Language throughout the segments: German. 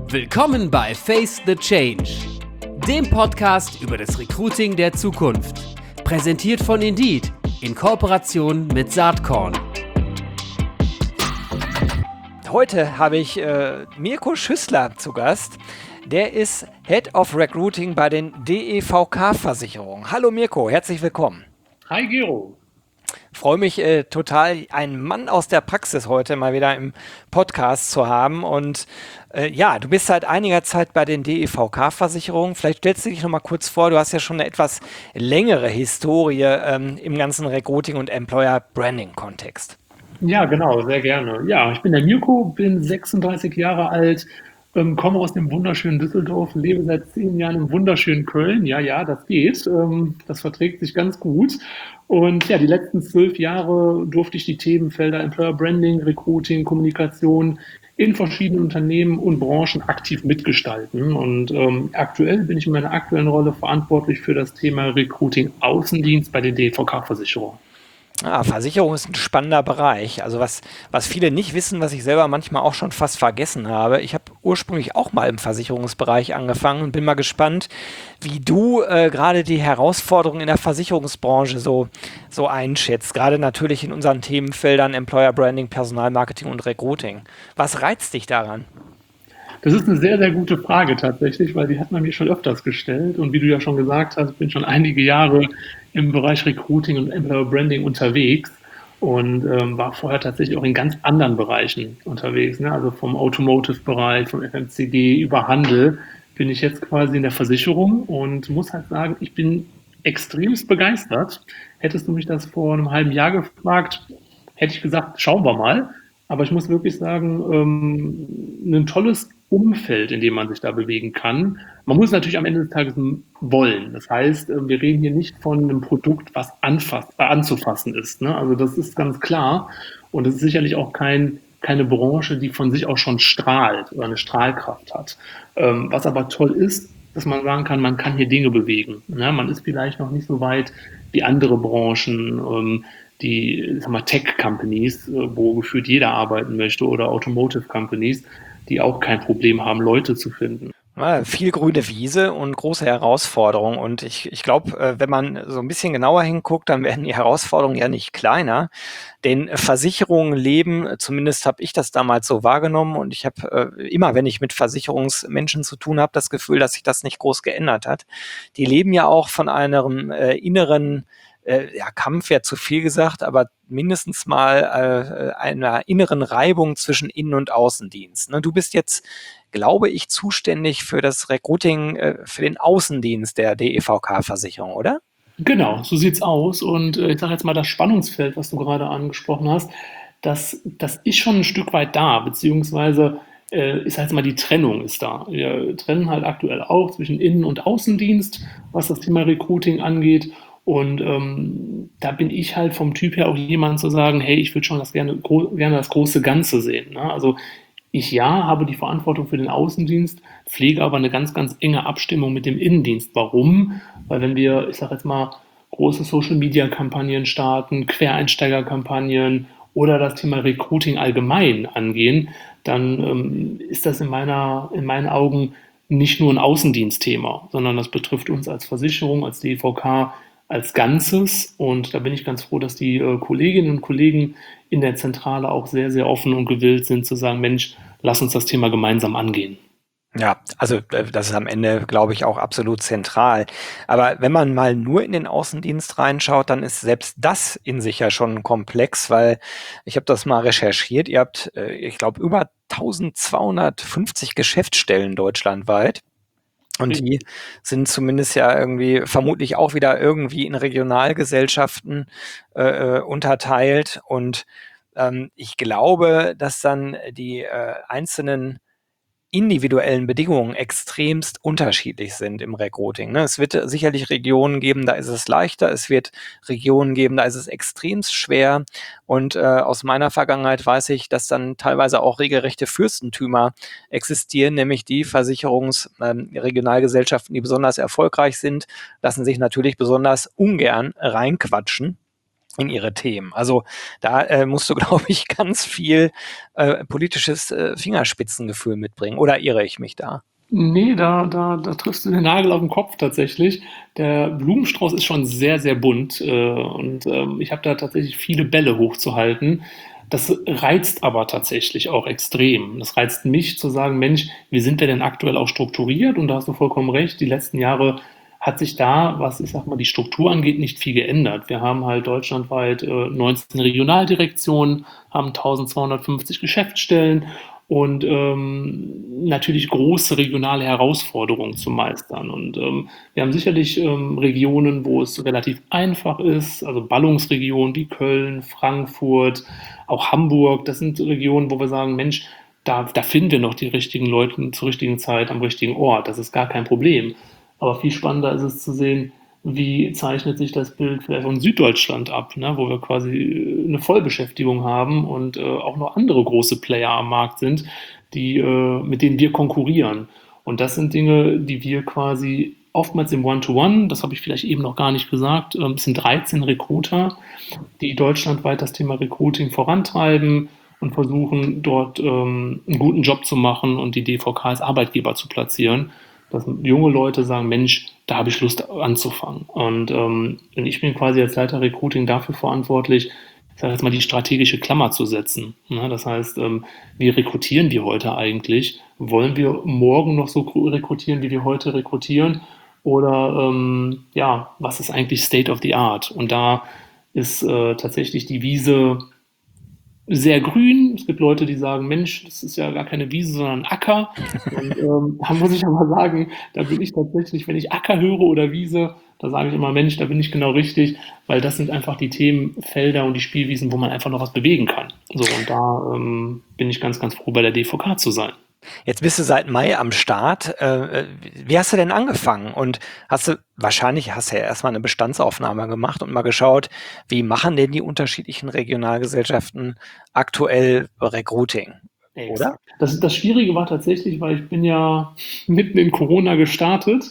Willkommen bei Face the Change, dem Podcast über das Recruiting der Zukunft. Präsentiert von Indeed in Kooperation mit Saatkorn. Heute habe ich Mirko Schüssler zu Gast. Der ist Head of Recruiting bei den DEVK-Versicherungen. Hallo Mirko, herzlich willkommen. Hi Gero. Freue mich total, einen Mann aus der Praxis heute mal wieder im Podcast zu haben. Und du bist seit einiger Zeit bei den DEVK-Versicherungen. Vielleicht stellst du dich noch mal kurz vor, du hast ja schon eine etwas längere Historie im ganzen Recruiting- und Employer-Branding-Kontext. Ja, genau, sehr gerne. Ja, ich bin der Mirko, bin 36 Jahre alt, komme aus dem wunderschönen Düsseldorf, lebe seit 10 Jahren im wunderschönen Köln. Ja, das geht. Das verträgt sich ganz gut. Und ja, die letzten 12 Jahre durfte ich die Themenfelder Employer Branding, Recruiting, Kommunikation in verschiedenen Unternehmen und Branchen aktiv mitgestalten. Und aktuell bin ich in meiner aktuellen Rolle verantwortlich für das Thema Recruiting Außendienst bei den DVK-Versicherungen. Versicherung ist ein spannender Bereich. Also was viele nicht wissen, was ich selber manchmal auch schon fast vergessen habe. Ich habe ursprünglich auch mal im Versicherungsbereich angefangen und bin mal gespannt, wie du gerade die Herausforderungen in der Versicherungsbranche so einschätzt. Gerade natürlich in unseren Themenfeldern Employer Branding, Personalmarketing und Recruiting. Was reizt dich daran? Das ist eine sehr, sehr gute Frage tatsächlich, weil die hat man mir schon öfters gestellt. Und wie du ja schon gesagt hast, bin schon einige Jahre im Bereich Recruiting und Employer Branding unterwegs und war vorher tatsächlich auch in ganz anderen Bereichen unterwegs. Ne? Also vom Automotive-Bereich, vom FMCG über Handel bin ich jetzt quasi in der Versicherung und muss halt sagen, ich bin extremst begeistert. Hättest du mich das vor einem halben Jahr gefragt, hätte ich gesagt, schauen wir mal. Aber ich muss wirklich sagen, ein tolles Umfeld, in dem man sich da bewegen kann. Man muss natürlich am Ende des Tages wollen. Das heißt, wir reden hier nicht von einem Produkt, was anzufassen ist. Ne? Also das ist ganz klar. Und es ist sicherlich auch keine Branche, die von sich auch schon strahlt oder eine Strahlkraft hat. Was aber toll ist, dass man sagen kann, man kann hier Dinge bewegen. Ne? Man ist vielleicht noch nicht so weit wie andere Branchen, die Tech-Companies, wo gefühlt jeder arbeiten möchte, oder Automotive-Companies, die auch kein Problem haben, Leute zu finden. Ja, viel grüne Wiese und große Herausforderungen. Und ich glaube, wenn man so ein bisschen genauer hinguckt, dann werden die Herausforderungen ja nicht kleiner. Denn Versicherungen leben, zumindest habe ich das damals so wahrgenommen, und ich habe immer, wenn ich mit Versicherungsmenschen zu tun habe, das Gefühl, dass sich das nicht groß geändert hat. Die leben ja auch von einem inneren Kampf wäre zu viel gesagt, aber mindestens mal einer inneren Reibung zwischen Innen- und Außendienst. Ne? Du bist jetzt, glaube ich, zuständig für das Recruiting, für den Außendienst der DEVK-Versicherung, oder? Genau, so sieht's aus. Und ich sage jetzt mal, das Spannungsfeld, was du gerade angesprochen hast, das ist schon ein Stück weit da, beziehungsweise ist halt mal die Trennung ist da. Wir trennen halt aktuell auch zwischen Innen- und Außendienst, was das Thema Recruiting angeht. Und da bin ich halt vom Typ her auch jemand zu sagen, hey, ich würde schon gerne das große Ganze sehen. Ne? Also ich habe die Verantwortung für den Außendienst, pflege aber eine ganz, ganz enge Abstimmung mit dem Innendienst. Warum? Weil wenn wir, ich sage jetzt mal, große Social-Media-Kampagnen starten, Quereinsteiger-Kampagnen oder das Thema Recruiting allgemein angehen, dann ist das in meinen Augen nicht nur ein Außendienstthema, sondern das betrifft uns als Versicherung, als DVK, als Ganzes. Und da bin ich ganz froh, dass die Kolleginnen und Kollegen in der Zentrale auch sehr, sehr offen und gewillt sind zu sagen, Mensch, lass uns das Thema gemeinsam angehen. Ja, also das ist am Ende, glaube ich, auch absolut zentral. Aber wenn man mal nur in den Außendienst reinschaut, dann ist selbst das in sich ja schon komplex, weil ich habe das mal recherchiert. Ihr habt, ich glaube, über 1250 Geschäftsstellen deutschlandweit. Und die sind zumindest ja irgendwie vermutlich auch wieder irgendwie in Regionalgesellschaften unterteilt. Und ich glaube, dass dann die einzelnen individuellen Bedingungen extremst unterschiedlich sind im Recruiting. Ne? Es wird sicherlich Regionen geben, da ist es leichter. Es wird Regionen geben, da ist es extremst schwer. Und aus meiner Vergangenheit weiß ich, dass dann teilweise auch regelrechte Fürstentümer existieren, nämlich die Versicherungsregionalgesellschaften, die besonders erfolgreich sind, lassen sich natürlich besonders ungern reinquatschen. in ihre Themen. Also da musst du, glaube ich, ganz viel politisches Fingerspitzengefühl mitbringen. Oder irre ich mich da? Nee, da triffst du den Nagel auf den Kopf tatsächlich. Der Blumenstrauß ist schon sehr, sehr bunt und ich habe da tatsächlich viele Bälle hochzuhalten. Das reizt aber tatsächlich auch extrem. Das reizt mich zu sagen, Mensch, wie sind wir denn aktuell auch strukturiert? Und da hast du vollkommen recht, die letzten Jahre hat sich da, was ich sag mal, die Struktur angeht, nicht viel geändert. Wir haben halt deutschlandweit 19 Regionaldirektionen, haben 1250 Geschäftsstellen und natürlich große regionale Herausforderungen zu meistern. Und wir haben sicherlich Regionen, wo es relativ einfach ist, also Ballungsregionen wie Köln, Frankfurt, auch Hamburg. Das sind Regionen, wo wir sagen, Mensch, da finden wir noch die richtigen Leute zur richtigen Zeit am richtigen Ort. Das ist gar kein Problem. Aber viel spannender ist es zu sehen, wie zeichnet sich das Bild vielleicht von Süddeutschland ab, ne, wo wir quasi eine Vollbeschäftigung haben und auch noch andere große Player am Markt sind, mit denen wir konkurrieren. Und das sind Dinge, die wir quasi oftmals im One-to-One, das habe ich vielleicht eben noch gar nicht gesagt, es sind 13 Recruiter, die deutschlandweit das Thema Recruiting vorantreiben und versuchen, dort einen guten Job zu machen und die DVK als Arbeitgeber zu platzieren, dass junge Leute sagen, Mensch, da habe ich Lust anzufangen. Und ich bin quasi als Leiter Recruiting dafür verantwortlich, ich sage jetzt mal, die strategische Klammer zu setzen. Ne? Das heißt, wie rekrutieren wir heute eigentlich? Wollen wir morgen noch so rekrutieren, wie wir heute rekrutieren? Oder ja, was ist eigentlich State of the Art? Und da ist tatsächlich die Wiese sehr grün. Es gibt Leute, die sagen, Mensch, das ist ja gar keine Wiese, sondern ein Acker. Und da muss ich aber sagen, da bin ich tatsächlich, wenn ich Acker höre oder Wiese, da sage ich immer, Mensch, da bin ich genau richtig, weil das sind einfach die Themenfelder und die Spielwiesen, wo man einfach noch was bewegen kann. So, und da bin ich ganz, ganz froh, bei der DVK zu sein. Jetzt bist du seit Mai am Start. Wie hast du denn angefangen? Und wahrscheinlich hast du ja erstmal eine Bestandsaufnahme gemacht und mal geschaut, wie machen denn die unterschiedlichen Regionalgesellschaften aktuell Recruiting, oder? Exakt. Das Schwierige war tatsächlich, weil ich bin ja mitten in Corona gestartet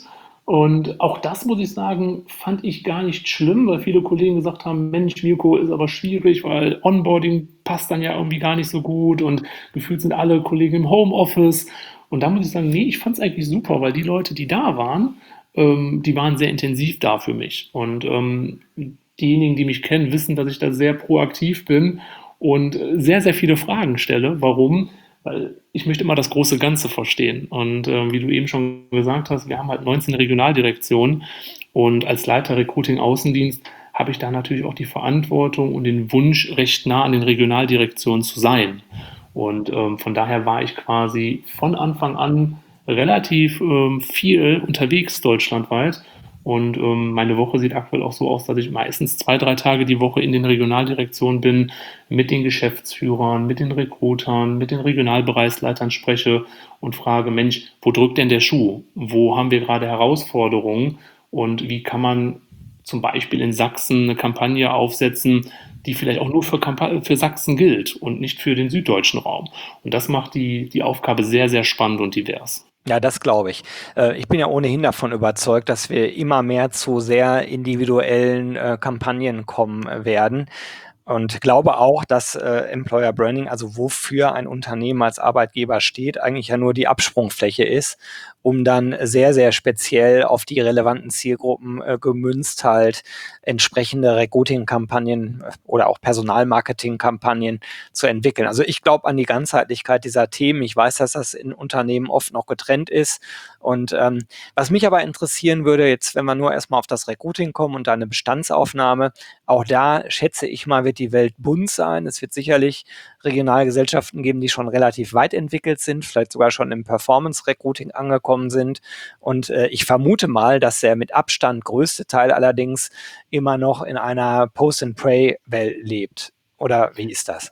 und auch das, muss ich sagen, fand ich gar nicht schlimm, weil viele Kollegen gesagt haben, Mensch, Mirko, ist aber schwierig, weil Onboarding passt dann ja irgendwie gar nicht so gut und gefühlt sind alle Kollegen im Homeoffice. Und da muss ich sagen, nee, ich fand es eigentlich super, weil die Leute, die da waren, die waren sehr intensiv da für mich. Und diejenigen, die mich kennen, wissen, dass ich da sehr proaktiv bin und sehr, sehr viele Fragen stelle. Warum? Weil ich möchte immer das große Ganze verstehen. Und wie du eben schon gesagt hast, wir haben halt 19 Regionaldirektionen und als Leiter Recruiting Außendienst habe ich da natürlich auch die Verantwortung und den Wunsch, recht nah an den Regionaldirektionen zu sein. Und von daher war ich quasi von Anfang an relativ viel unterwegs deutschlandweit. Und meine Woche sieht aktuell auch so aus, dass ich meistens 2, 3 Tage die Woche in den Regionaldirektionen bin, mit den Geschäftsführern, mit den Recruitern, mit den Regionalbereichsleitern spreche und frage, Mensch, wo drückt denn der Schuh? Wo haben wir gerade Herausforderungen? Und wie kann man zum Beispiel in Sachsen eine Kampagne aufsetzen, die vielleicht auch nur für Sachsen gilt und nicht für den süddeutschen Raum? Und das macht die Aufgabe sehr, sehr spannend und divers. Ja, das glaube ich. Ich bin ja ohnehin davon überzeugt, dass wir immer mehr zu sehr individuellen Kampagnen kommen werden. Und glaube auch, dass Employer Branding, also wofür ein Unternehmen als Arbeitgeber steht, eigentlich ja nur die Absprungfläche ist, um dann sehr, sehr speziell auf die relevanten Zielgruppen gemünzt halt entsprechende Recruiting-Kampagnen oder auch Personalmarketing-Kampagnen zu entwickeln. Also ich glaube an die Ganzheitlichkeit dieser Themen. Ich weiß, dass das in Unternehmen oft noch getrennt ist. Und was mich aber interessieren würde, jetzt wenn wir nur erstmal auf das Recruiting kommen und eine Bestandsaufnahme, auch da schätze ich mal, wird die Welt bunt sein. Es wird sicherlich Regionalgesellschaften geben, die schon relativ weit entwickelt sind, vielleicht sogar schon im Performance-Recruiting angekommen sind. Und ich vermute mal, dass der mit Abstand größte Teil allerdings immer noch in einer Post-and-Pray-Welt lebt. Oder wie ist das?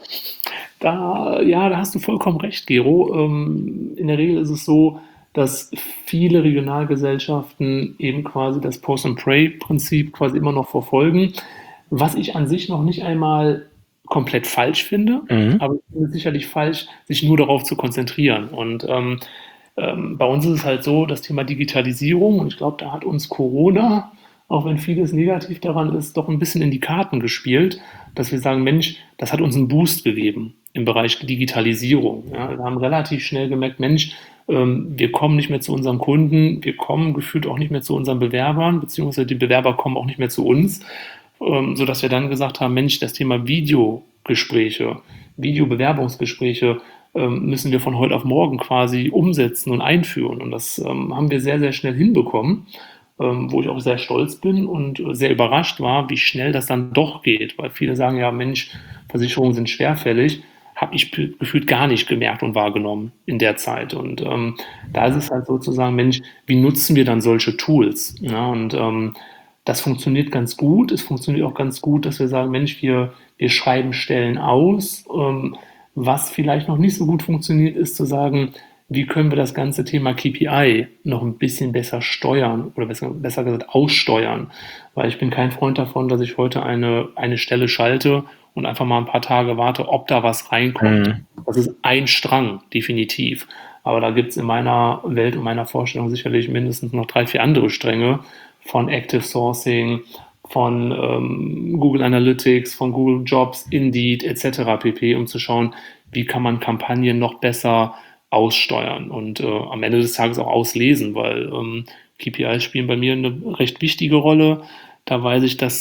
Da hast du vollkommen recht, Gero. In der Regel ist es so, dass viele Regionalgesellschaften eben quasi das Post-and-Pray-Prinzip quasi immer noch verfolgen, was ich an sich noch nicht einmal komplett falsch finde, aber ich finde es sicherlich falsch, sich nur darauf zu konzentrieren. Und bei uns ist es halt so, das Thema Digitalisierung, und ich glaube, da hat uns Corona auch wenn vieles negativ daran ist, doch ein bisschen in die Karten gespielt, dass wir sagen, Mensch, das hat uns einen Boost gegeben im Bereich Digitalisierung. Ja, wir haben relativ schnell gemerkt, Mensch, wir kommen nicht mehr zu unseren Kunden, wir kommen gefühlt auch nicht mehr zu unseren Bewerbern, beziehungsweise die Bewerber kommen auch nicht mehr zu uns, sodass wir dann gesagt haben, Mensch, das Thema Videogespräche, Videobewerbungsgespräche müssen wir von heute auf morgen quasi umsetzen und einführen. Und das haben wir sehr, sehr schnell hinbekommen, wo ich auch sehr stolz bin und sehr überrascht war, wie schnell das dann doch geht. Weil viele sagen, ja Mensch, Versicherungen sind schwerfällig. Habe ich gefühlt gar nicht gemerkt und wahrgenommen in der Zeit. Und da ist es halt sozusagen, Mensch, wie nutzen wir dann solche Tools? Ja, und das funktioniert ganz gut. Es funktioniert auch ganz gut, dass wir sagen, Mensch, wir schreiben Stellen aus. Was vielleicht noch nicht so gut funktioniert, ist zu sagen, wie können wir das ganze Thema KPI noch ein bisschen besser steuern oder besser gesagt aussteuern. Weil ich bin kein Freund davon, dass ich heute eine Stelle schalte und einfach mal ein paar Tage warte, ob da was reinkommt. Das ist ein Strang, definitiv. Aber da gibt es in meiner Welt und meiner Vorstellung sicherlich mindestens noch 3, 4 andere Stränge von Active Sourcing, von Google Analytics, von Google Jobs, Indeed etc. pp., um zu schauen, wie kann man Kampagnen noch besser aussteuern und am Ende des Tages auch auslesen, weil KPIs spielen bei mir eine recht wichtige Rolle. Da weiß ich, dass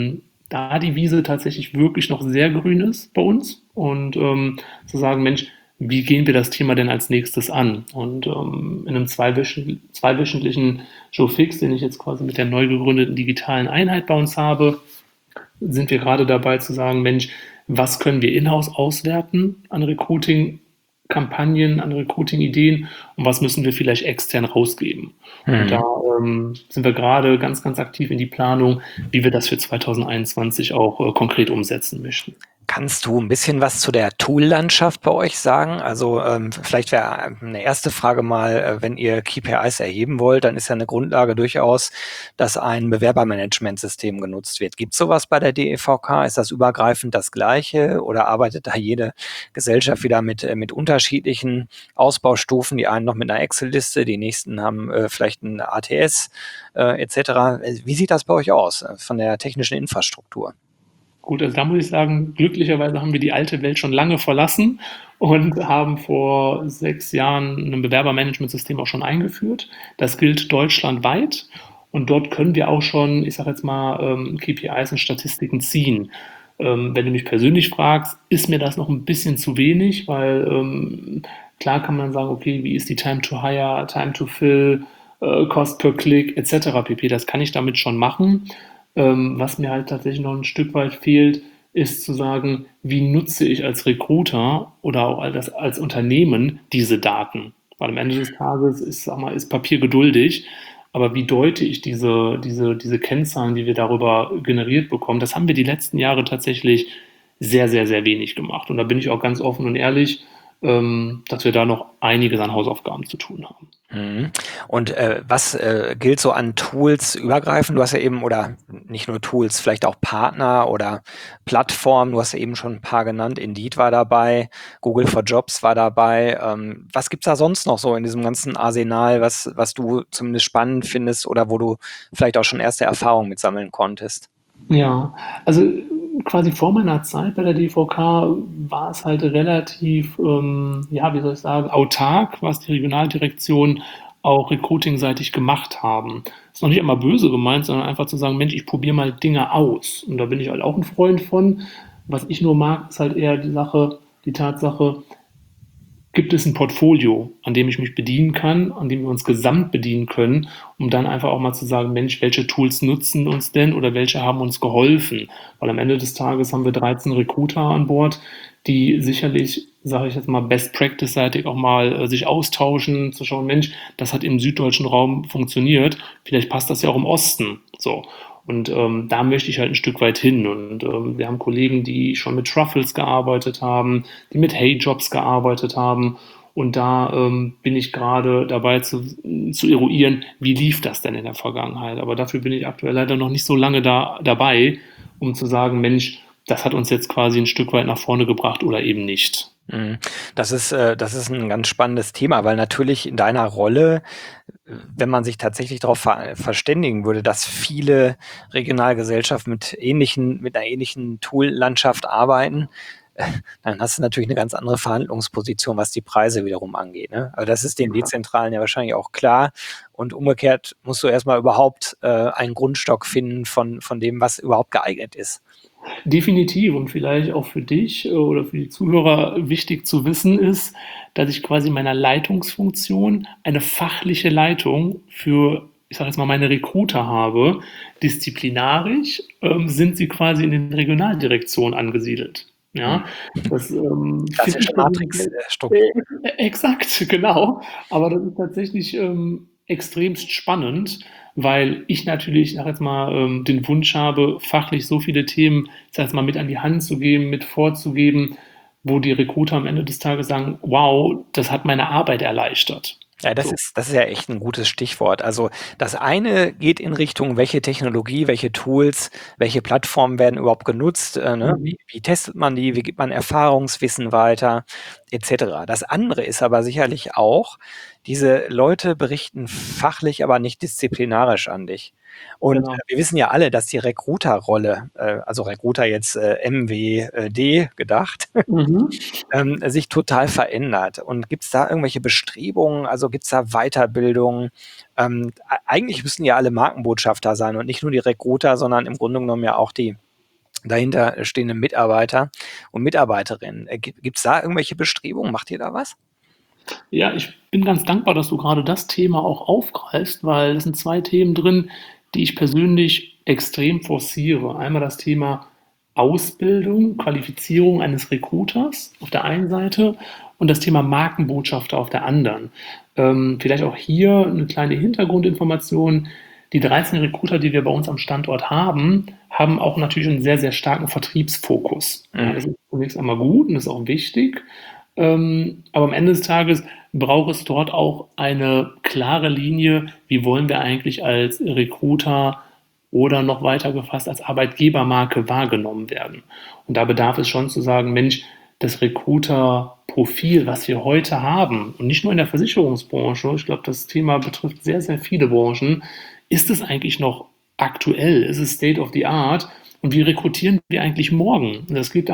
da die Wiese tatsächlich wirklich noch sehr grün ist bei uns und zu sagen, Mensch, wie gehen wir das Thema denn als nächstes an? Und in einem zweiwöchentlichen Joe Fix, den ich jetzt quasi mit der neu gegründeten digitalen Einheit bei uns habe, sind wir gerade dabei zu sagen, Mensch, was können wir in-house auswerten an Recruiting-Kampagnen, an Recruiting-Ideen und was müssen wir vielleicht extern rausgeben? Und da sind wir gerade ganz, ganz aktiv in die Planung, wie wir das für 2021 auch konkret umsetzen möchten. Kannst du ein bisschen was zu der Tool-Landschaft bei euch sagen? Also vielleicht wäre eine erste Frage mal, wenn ihr KPIs erheben wollt, dann ist ja eine Grundlage durchaus, dass ein Bewerbermanagementsystem genutzt wird. Gibt es sowas bei der DEVK? Ist das übergreifend das Gleiche oder arbeitet da jede Gesellschaft wieder mit unterschiedlichen Ausbaustufen? Die einen noch mit einer Excel-Liste, die nächsten haben vielleicht ein ATS etc. Wie sieht das bei euch aus von der technischen Infrastruktur? Gut, also da muss ich sagen, glücklicherweise haben wir die alte Welt schon lange verlassen und haben vor 6 Jahren ein Bewerbermanagementsystem auch schon eingeführt. Das gilt deutschlandweit und dort können wir auch schon, ich sage jetzt mal, KPIs und Statistiken ziehen. Wenn du mich persönlich fragst, ist mir das noch ein bisschen zu wenig, weil klar kann man sagen, okay, wie ist die Time to Hire, Time to Fill, Cost per Click etc. pp. Das kann ich damit schon machen. Was mir halt tatsächlich noch ein Stück weit fehlt, ist zu sagen, wie nutze ich als Recruiter oder auch als Unternehmen diese Daten? Weil am Ende des Tages ist, sag mal, ist Papier geduldig, aber wie deute ich diese Kennzahlen, die wir darüber generiert bekommen? Das haben wir die letzten Jahre tatsächlich sehr, sehr, sehr wenig gemacht. Und da bin ich auch ganz offen und ehrlich, dass wir da noch einiges an Hausaufgaben zu tun haben. Und was gilt so an Tools übergreifend? Du hast ja eben, oder nicht nur Tools, vielleicht auch Partner oder Plattformen, du hast ja eben schon ein paar genannt, Indeed war dabei, Google for Jobs war dabei. Was gibt's da sonst noch so in diesem ganzen Arsenal, was du zumindest spannend findest oder wo du vielleicht auch schon erste Erfahrungen mit sammeln konntest? Ja, also quasi vor meiner Zeit bei der DVK war es halt relativ, ja, wie soll ich sagen, autark, was die Regionaldirektion auch recruitingseitig gemacht haben. Ist noch nicht immer böse gemeint, sondern einfach zu sagen, Mensch, ich probiere mal Dinge aus. Und da bin ich halt auch ein Freund von. Was ich nur mag, ist halt eher die Tatsache, gibt es ein Portfolio, an dem ich mich bedienen kann, an dem wir uns gesamt bedienen können, um dann einfach auch mal zu sagen, Mensch, welche Tools nutzen uns denn oder welche haben uns geholfen? Weil am Ende des Tages haben wir 13 Recruiter an Bord, die sicherlich, sage ich jetzt mal, Best-Practice-seitig auch mal sich austauschen, zu schauen, Mensch, das hat im süddeutschen Raum funktioniert, vielleicht passt das ja auch im Osten. So. Und da möchte ich halt ein Stück weit hin. Und wir haben Kollegen, die schon mit Truffles gearbeitet haben, die mit Hey-Jobs gearbeitet haben. Und da bin ich gerade dabei zu eruieren, wie lief das denn in der Vergangenheit. Aber dafür bin ich aktuell leider noch nicht so lange dabei, um zu sagen, Mensch, das hat uns jetzt quasi ein Stück weit nach vorne gebracht oder eben nicht. Das ist ein ganz spannendes Thema, weil natürlich in deiner Rolle wenn man sich tatsächlich darauf verständigen würde, dass viele Regionalgesellschaften mit einer ähnlichen Tool-Landschaft arbeiten, dann hast du natürlich eine ganz andere Verhandlungsposition, was die Preise wiederum angeht. Ne? Aber das ist den Dezentralen ja wahrscheinlich auch klar. Und umgekehrt musst du erstmal überhaupt einen Grundstock finden von dem, was überhaupt geeignet ist. Definitiv und vielleicht auch für dich oder für die Zuhörer wichtig zu wissen ist, dass ich quasi in meiner Leitungsfunktion eine fachliche Leitung für, ich sage jetzt mal, meine Recruiter habe. Disziplinarisch sind sie quasi in den Regionaldirektionen angesiedelt. Ja, das Klassische Matrixstruktur. Exakt, genau. Aber das ist tatsächlich extremst spannend, weil ich natürlich, ich sag jetzt mal, den Wunsch habe, fachlich so viele Themen, ich sag jetzt mal, mit an die Hand zu geben, mit vorzugeben, wo die Recruiter am Ende des Tages sagen, wow, das hat meine Arbeit erleichtert. Ja, das ist ja echt ein gutes Stichwort. Also das eine geht in Richtung, welche Technologie, welche Tools, welche Plattformen werden überhaupt genutzt, ne? Wie testet man die, wie gibt man Erfahrungswissen weiter, etc. Das andere ist aber sicherlich auch, diese Leute berichten fachlich, aber nicht disziplinarisch an dich. Und Genau. wir wissen ja alle, dass die Recruiter-Rolle, also Recruiter jetzt MWD gedacht, Mhm. sich total verändert. Und gibt es da irgendwelche Bestrebungen? Also gibt es da Weiterbildung? Eigentlich müssen ja alle Markenbotschafter sein und nicht nur die Recruiter, sondern im Grunde genommen ja auch die dahinter stehenden Mitarbeiter und Mitarbeiterinnen. Gibt es da irgendwelche Bestrebungen? Macht ihr da was? Ja, ich bin ganz dankbar, dass du gerade das Thema auch aufgreifst, weil es sind zwei Themen drin, die ich persönlich extrem forciere. Einmal das Thema Ausbildung, Qualifizierung eines Recruiters auf der einen Seite und das Thema Markenbotschafter auf der anderen. Vielleicht auch hier eine kleine Hintergrundinformation. Die 13 Recruiter, die wir bei uns am Standort haben, haben auch natürlich einen sehr, sehr starken Vertriebsfokus. Ja, das ist zunächst einmal gut und das ist auch wichtig. Aber am Ende des Tages braucht es dort auch eine klare Linie, wie wollen wir eigentlich als Recruiter oder noch weiter gefasst als Arbeitgebermarke wahrgenommen werden. Und da bedarf es schon zu sagen, Mensch, das Recruiter-Profil, was wir heute haben, und nicht nur in der Versicherungsbranche, ich glaube, das Thema betrifft sehr, sehr viele Branchen, ist es eigentlich noch aktuell? Ist es State of the Art? Und wie rekrutieren wir eigentlich morgen?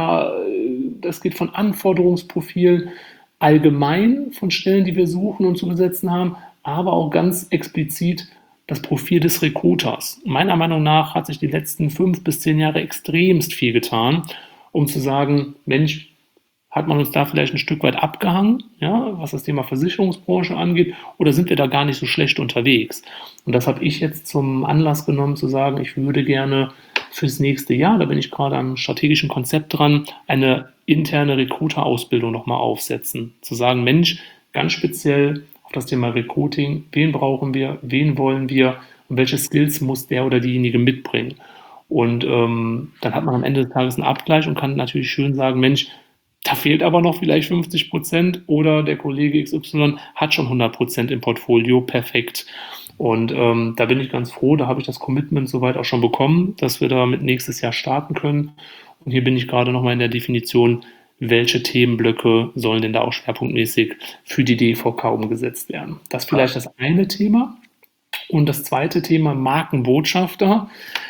Das geht von Anforderungsprofilen allgemein von Stellen, die wir suchen und zu besetzen haben, aber auch ganz explizit das Profil des Recruiters. Meiner Meinung nach hat sich die letzten 5 bis 10 Jahre extremst viel getan, um zu sagen, Mensch, hat man uns da vielleicht ein Stück weit abgehangen, ja, was das Thema Versicherungsbranche angeht, oder sind wir da gar nicht so schlecht unterwegs? Und das habe ich jetzt zum Anlass genommen, zu sagen, ich würde gerne fürs nächste Jahr, da bin ich gerade am strategischen Konzept dran, eine interne Recruiter-Ausbildung nochmal aufsetzen. Zu sagen, Mensch, ganz speziell auf das Thema Recruiting, wen brauchen wir, wen wollen wir und welche Skills muss der oder diejenige mitbringen? Und dann hat man am Ende des Tages einen Abgleich und kann natürlich schön sagen, Mensch, da fehlt aber noch vielleicht 50% oder der Kollege XY hat schon 100% im Portfolio, perfekt. Und da bin ich ganz froh, da habe ich das Commitment soweit auch schon bekommen, dass wir damit nächstes Jahr starten können. Und hier bin ich gerade nochmal in der Definition, welche Themenblöcke sollen denn da auch schwerpunktmäßig für die DVK umgesetzt werden. Das ist vielleicht das eine Thema. Und das zweite Thema, Markenbotschafter.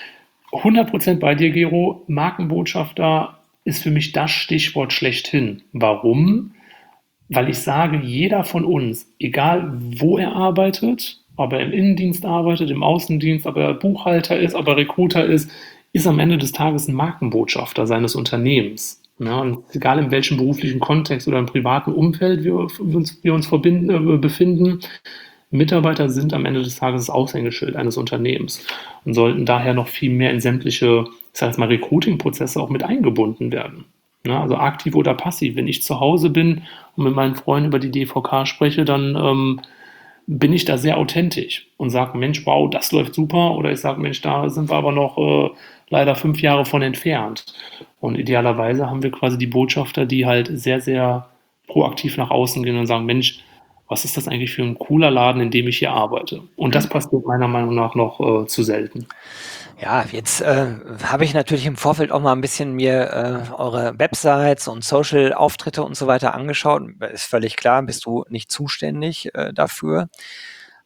100% bei dir, Gero. Markenbotschafter ist für mich das Stichwort schlechthin. Warum? Weil ich sage, jeder von uns, egal wo er arbeitet, ob er im Innendienst arbeitet, im Außendienst, ob er Buchhalter ist, ob er Recruiter ist am Ende des Tages ein Markenbotschafter seines Unternehmens. Ja, und egal in welchem beruflichen Kontext oder im privaten Umfeld wir uns befinden, Mitarbeiter sind am Ende des Tages das Aushängeschild eines Unternehmens und sollten daher noch viel mehr in sämtliche, ich sage jetzt mal, Recruiting-Prozesse auch mit eingebunden werden. Ja, also aktiv oder passiv. Wenn ich zu Hause bin und mit meinen Freunden über die DVK spreche, dann bin ich da sehr authentisch und sage, Mensch, wow, das läuft super. Oder ich sage, Mensch, da sind wir aber noch leider 5 Jahre von entfernt. Und idealerweise haben wir quasi die Botschafter, die halt sehr, sehr proaktiv nach außen gehen und sagen, Mensch, was ist das eigentlich für ein cooler Laden, in dem ich hier arbeite? Und das passiert meiner Meinung nach noch zu selten. Ja, jetzt habe ich natürlich im Vorfeld auch mal ein bisschen mir eure Websites und Social-Auftritte und so weiter angeschaut. Ist völlig klar, bist du nicht zuständig dafür.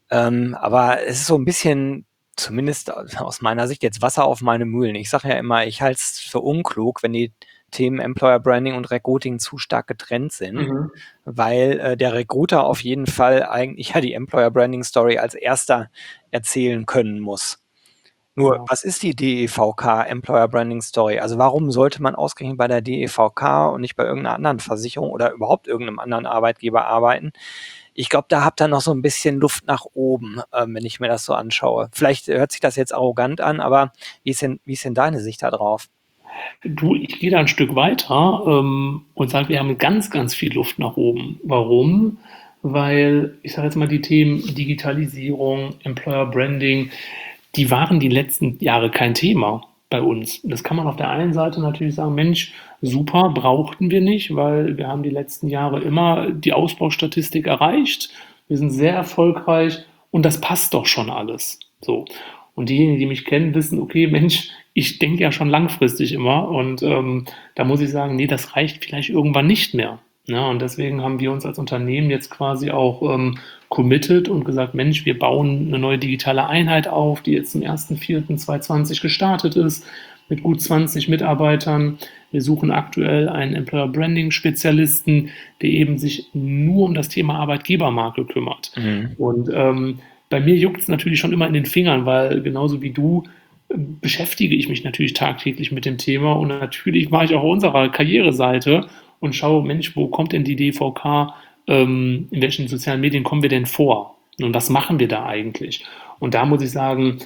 Aber es ist so ein bisschen, zumindest aus meiner Sicht, jetzt Wasser auf meine Mühlen. Ich sage ja immer, ich halte es für unklug, wenn die Themen Employer Branding und Recruiting zu stark getrennt sind, Mhm. weil der Recruiter auf jeden Fall eigentlich ja die Employer Branding Story als erster erzählen können muss. Nur, Ja. was ist die DEVK Employer Branding Story? Also warum sollte man ausgerechnet bei der DEVK und nicht bei irgendeiner anderen Versicherung oder überhaupt irgendeinem anderen Arbeitgeber arbeiten? Ich glaube, da habt ihr noch so ein bisschen Luft nach oben, wenn ich mir das so anschaue. Vielleicht hört sich das jetzt arrogant an, aber wie ist denn deine Sicht da drauf? Du, ich gehe da ein Stück weiter und sage, wir haben ganz, ganz viel Luft nach oben. Warum? Weil, ich sage jetzt mal, die Themen Digitalisierung, Employer Branding, die waren die letzten Jahre kein Thema bei uns. Das kann man auf der einen Seite natürlich sagen, Mensch, super, brauchten wir nicht, weil wir haben die letzten Jahre immer die Ausbaustatistik erreicht. Wir sind sehr erfolgreich und das passt doch schon alles. So. Und diejenigen, die mich kennen, wissen, okay, Mensch, ich denke ja schon langfristig immer und da muss ich sagen, nee, das reicht vielleicht irgendwann nicht mehr. Ja, und deswegen haben wir uns als Unternehmen jetzt quasi auch committed und gesagt, Mensch, wir bauen eine neue digitale Einheit auf, die jetzt zum 1.4.2020 gestartet ist, mit gut 20 Mitarbeitern. Wir suchen aktuell einen Employer Branding Spezialisten, der eben sich nur um das Thema Arbeitgebermarke kümmert. Mhm. Und bei mir juckt es natürlich schon immer in den Fingern, weil genauso wie du beschäftige ich mich natürlich tagtäglich mit dem Thema und natürlich war ich auch auf unserer Karriereseite und schaue, Mensch, wo kommt denn die DVK, in welchen sozialen Medien kommen wir denn vor? Und was machen wir da eigentlich? Und da muss ich sagen,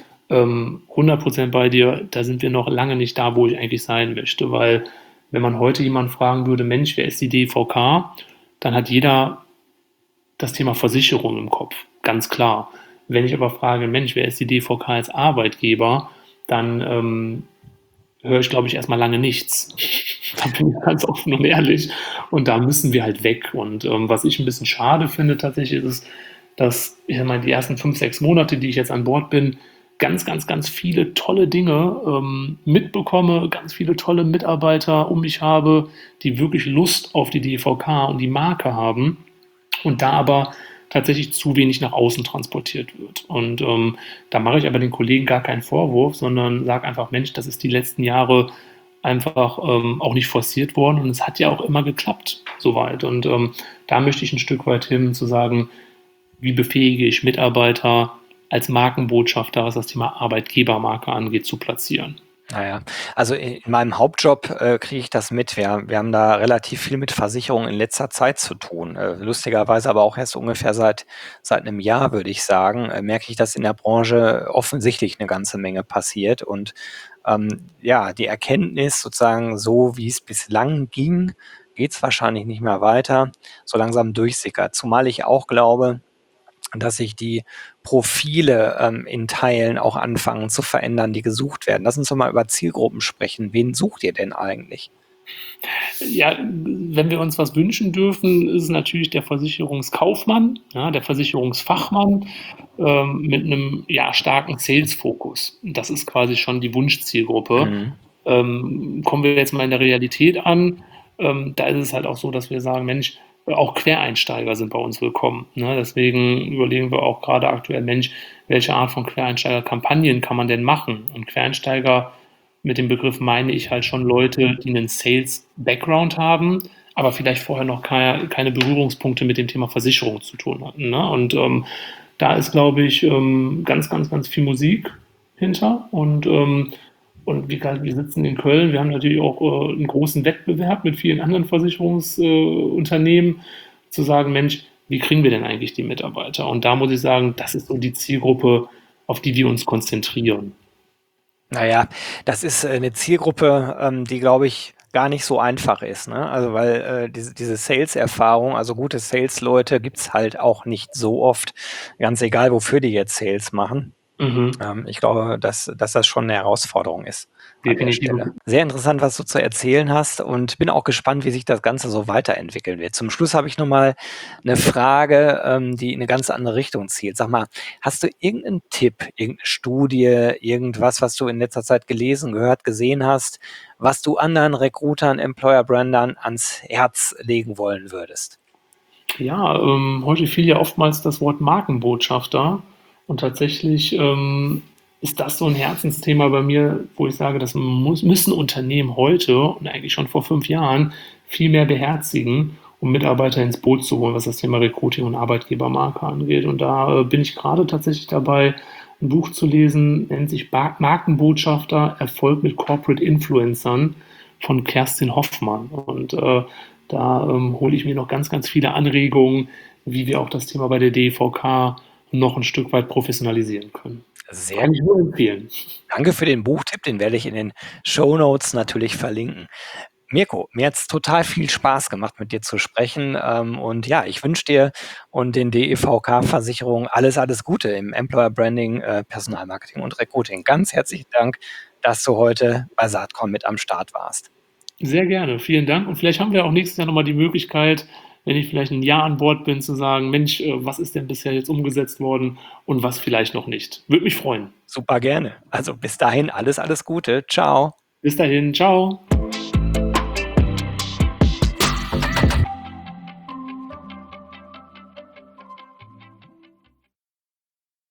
100% bei dir, da sind wir noch lange nicht da, wo ich eigentlich sein möchte, weil wenn man heute jemanden fragen würde, Mensch, wer ist die DVK, dann hat jeder das Thema Versicherung im Kopf, ganz klar. Wenn ich aber frage, Mensch, wer ist die DVK als Arbeitgeber, dann höre ich, glaube ich, erstmal lange nichts. Da bin ich ganz offen und ehrlich. Und da müssen wir halt weg. Und was ich ein bisschen schade finde tatsächlich ist, dass ich meine, die ersten 5, 6 Monate, die ich jetzt an Bord bin, ganz, ganz, ganz viele tolle Dinge mitbekomme, ganz viele tolle Mitarbeiter um mich habe, die wirklich Lust auf die DVK und die Marke haben und da aber tatsächlich zu wenig nach außen transportiert wird. Und da mache ich aber den Kollegen gar keinen Vorwurf, sondern sage einfach, Mensch, das ist die letzten Jahre einfach auch nicht forciert worden und es hat ja auch immer geklappt soweit. Und da möchte ich ein Stück weit hin zu sagen, wie befähige ich Mitarbeiter als Markenbotschafter, was das Thema Arbeitgebermarke angeht, zu platzieren. Naja, also in meinem Hauptjob kriege ich das mit. Wir haben da relativ viel mit Versicherungen in letzter Zeit zu tun. Lustigerweise aber auch erst ungefähr seit einem Jahr, würde ich sagen, merke ich, dass in der Branche offensichtlich eine ganze Menge passiert. Und ja, die Erkenntnis sozusagen, so wie es bislang ging, geht es wahrscheinlich nicht mehr weiter, so langsam durchsickert. Zumal ich auch glaube, dass sich die Profile in Teilen auch anfangen zu verändern, die gesucht werden. Lass uns doch mal über Zielgruppen sprechen. Wen sucht ihr denn eigentlich? Ja, wenn wir uns was wünschen dürfen, ist es natürlich der Versicherungskaufmann, ja, der Versicherungsfachmann mit einem ja, starken Sales-Fokus. Das ist quasi schon die Wunschzielgruppe. Mhm. Kommen wir jetzt mal in der Realität an, da ist es halt auch so, dass wir sagen, Mensch, auch Quereinsteiger sind bei uns willkommen. Ne? Deswegen überlegen wir auch gerade aktuell, Mensch, welche Art von Quereinsteiger-Kampagnen kann man denn machen? Und Quereinsteiger mit dem Begriff meine ich halt schon Leute, die einen Sales-Background haben, aber vielleicht vorher noch keine Berührungspunkte mit dem Thema Versicherung zu tun hatten. Ne? Und da ist, glaube ich, ganz, ganz, ganz viel Musik hinter. Und wie gesagt, wir sitzen in Köln, wir haben natürlich auch einen großen Wettbewerb mit vielen anderen Versicherungsunternehmen, zu sagen, Mensch, wie kriegen wir denn eigentlich die Mitarbeiter? Und da muss ich sagen, das ist so die Zielgruppe, auf die wir uns konzentrieren. Naja, das ist eine Zielgruppe, die, glaube ich, gar nicht so einfach ist. Ne? Also weil diese Sales-Erfahrung, also gute Sales-Leute gibt's halt auch nicht so oft, ganz egal, wofür die jetzt Sales machen. Mhm. Ich glaube, dass das schon eine Herausforderung ist an der Definitiv. Stelle. Sehr interessant, was du zu erzählen hast und bin auch gespannt, wie sich das Ganze so weiterentwickeln wird. Zum Schluss habe ich noch mal eine Frage, die in eine ganz andere Richtung zielt. Sag mal, hast du irgendeinen Tipp, irgendeine Studie, irgendwas, was du in letzter Zeit gelesen, gehört, gesehen hast, was du anderen Recruitern, Employer Brandern ans Herz legen wollen würdest? Ja, heute fiel ja oftmals das Wort Markenbotschafter und tatsächlich ist das so ein Herzensthema bei mir, wo ich sage, das müssen Unternehmen heute und eigentlich schon vor 5 Jahren viel mehr beherzigen, um Mitarbeiter ins Boot zu holen, was das Thema Recruiting und Arbeitgebermarke angeht. Und da bin ich gerade tatsächlich dabei, ein Buch zu lesen, nennt sich Markenbotschafter, Erfolg mit Corporate Influencern von Kerstin Hoffmann. Und da hole ich mir noch ganz, ganz viele Anregungen, wie wir auch das Thema bei der DEVK noch ein Stück weit professionalisieren können. Sehr Kann ich nur empfehlen. Danke für den Buchtipp, den werde ich in den Shownotes natürlich verlinken. Mirko, mir hat's total viel Spaß gemacht, mit dir zu sprechen. Und ja, ich wünsche dir und den DEVK-Versicherungen alles Gute im Employer Branding, Personalmarketing und Recruiting. Ganz herzlichen Dank, dass du heute bei Saatkorn mit am Start warst. Sehr gerne, vielen Dank. Und vielleicht haben wir auch nächstes Jahr nochmal die Möglichkeit, wenn ich vielleicht ein Jahr an Bord bin, zu sagen, Mensch, was ist denn bisher jetzt umgesetzt worden und was vielleicht noch nicht. Würde mich freuen. Super gerne. Also bis dahin alles Gute. Ciao. Bis dahin, ciao.